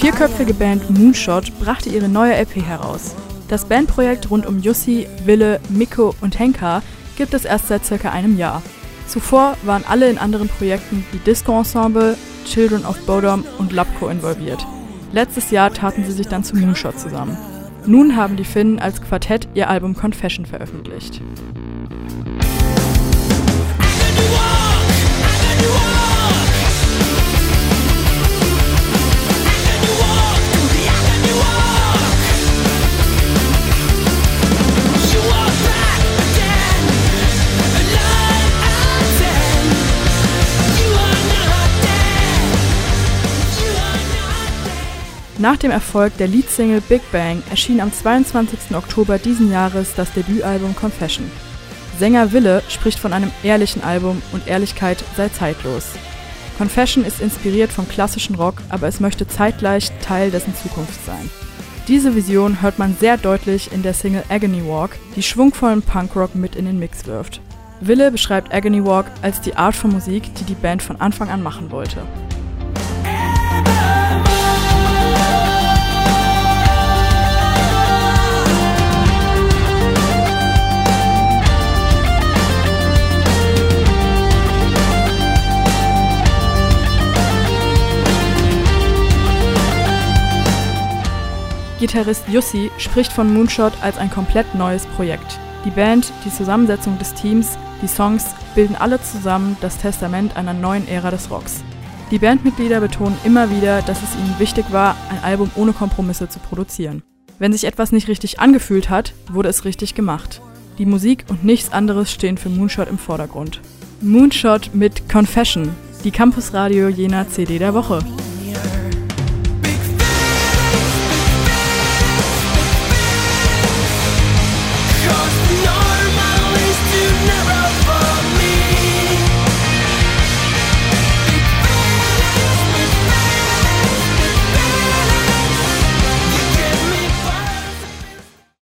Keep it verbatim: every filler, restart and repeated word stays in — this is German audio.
vierköpfige Band Moonshot brachte ihre neue L P heraus. Das Bandprojekt rund um Jussi, Wille, Mikko und Henka gibt es erst seit circa einem Jahr. Zuvor waren alle in anderen Projekten wie Disco Ensemble, Children of Bodom und Labco involviert. Letztes Jahr taten sie sich dann zu Moonshot zusammen. Nun haben die Finnen als Quartett ihr Album Confession veröffentlicht. Nach dem Erfolg der Leadsingle Big Bang erschien am zweiundzwanzigsten Oktober diesen Jahres das Debütalbum Confession. Sänger Wille spricht von einem ehrlichen Album und Ehrlichkeit sei zeitlos. Confession ist inspiriert vom klassischen Rock, aber es möchte zeitgleich Teil dessen Zukunft sein. Diese Vision hört man sehr deutlich in der Single Agony Walk, die schwungvollen Punkrock mit in den Mix wirft. Wille beschreibt Agony Walk als die Art von Musik, die die Band von Anfang an machen wollte. Gitarrist Jussi spricht von Moonshot als ein komplett neues Projekt. Die Band, die Zusammensetzung des Teams, die Songs bilden alle zusammen das Testament einer neuen Ära des Rocks. Die Bandmitglieder betonen immer wieder, dass es ihnen wichtig war, ein Album ohne Kompromisse zu produzieren. Wenn sich etwas nicht richtig angefühlt hat, wurde es richtig gemacht. Die Musik und nichts anderes stehen für Moonshot im Vordergrund. Moonshot mit Confession, die Campus Radio Jena C D der Woche.